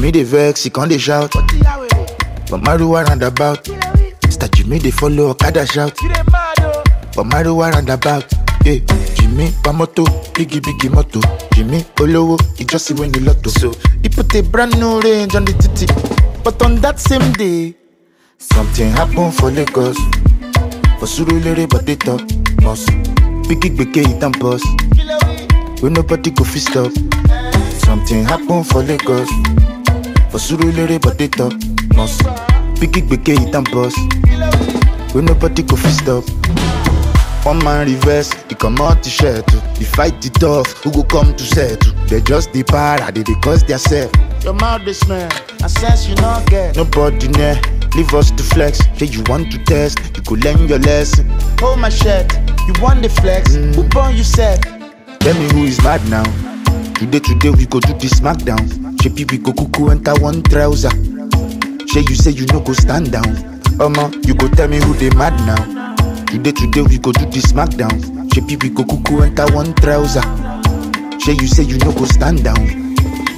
Jimmy the vex, he can't they shout. But Maruwa roundabout. Star Jimmy they follow Okada shout. But Maruwa roundabout. Yeah, Jimmy Pamoto, biggie moto. Jimmy Olowo, he just see when the lotto. So he put a brand new range on the titty. But on that same day, something happened for Lagos. For Surulere, but they talk must. Biggie it and boss. When nobody go fist up. Something happened for Lagos. For Surulere, but they talk must. Biggie it and boss. When nobody go fist up. One man reverse, he come out to share too. They fight the tough, who go come to settle. They just the para, they cause their self. Your mouth they smell, and sense you not get. Nobody near, leave us to flex. Say you want to test, you could learn your lesson. Hold my shirt, you want the flex. Who born you said? Tell me who is mad now. Today we go do the smackdown. Shepi we go cuckoo enter one trouser. You say you no go stand down. You go tell me who they mad now. Today we go do the smackdown. Shepi we go cuckoo enter one trouser. You say you no go stand down.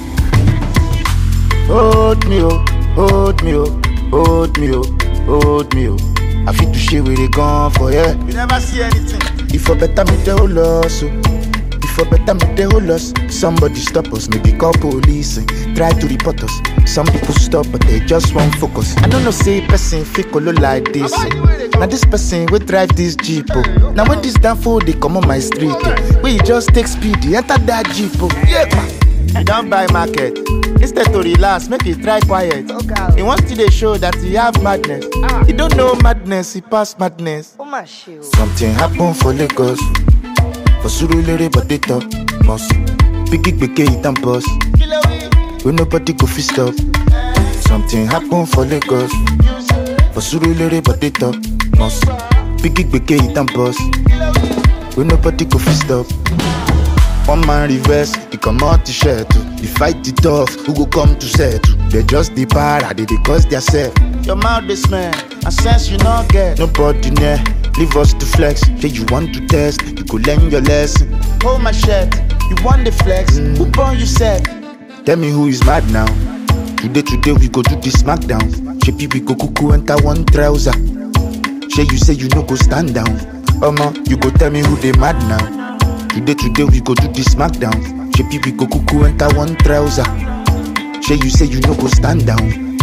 Hold me oh, hold me oh, hold me oh, hold me oh. I feel to share where they gone for yeah. You never see anything. If I better me the whole loss, if I better me the whole loss. Somebody stop us, maybe call police and try to report us. Some people stop but they just won't focus. I don't know say person fakeolo like this. Now this person will drive this Jeep. Now when this damn fool they come on my street, we just take speed, enter that Jeep. Yeah. You don't buy market. Instead to relax, make it try quiet. He wants to show that he have madness. He don't know madness, he pass madness. Something happened for Lagos. For Surulere, but they talk must. Biggie it and boss. When nobody go fist up. Something happened for Lagos. For Surulere, but they talk must. Biggie it and boss. When nobody go fist up. One man reverse, he come out to share too. They fight the tough, who go come to settle. They just the para, they cause their self. Your mouth they smell, and sense you not get. Nobody near, leave us to flex. Say you want to test, you could learn your lesson. Hold my shirt, you want the flex. Who born you said? Tell me who is mad now. Today we go do the smackdown. Shepi we go cuckoo enter one trouser. You say you no go stand down. You go tell me who they mad now. Today we go do the smackdown. Shepi we go cuckoo enter one trouser. You say you no go stand down.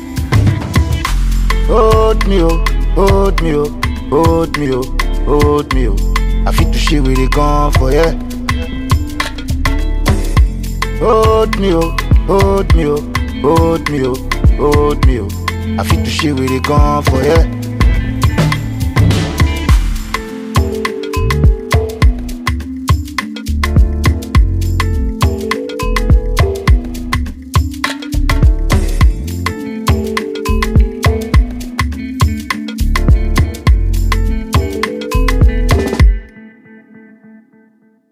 Hold me oh, hold me oh, hold me oh, hold me oh. I feel to share where they gone for yeah. Hold me oh, hold me oh, hold me oh, hold me oh. I feel to share where they gone for yeah.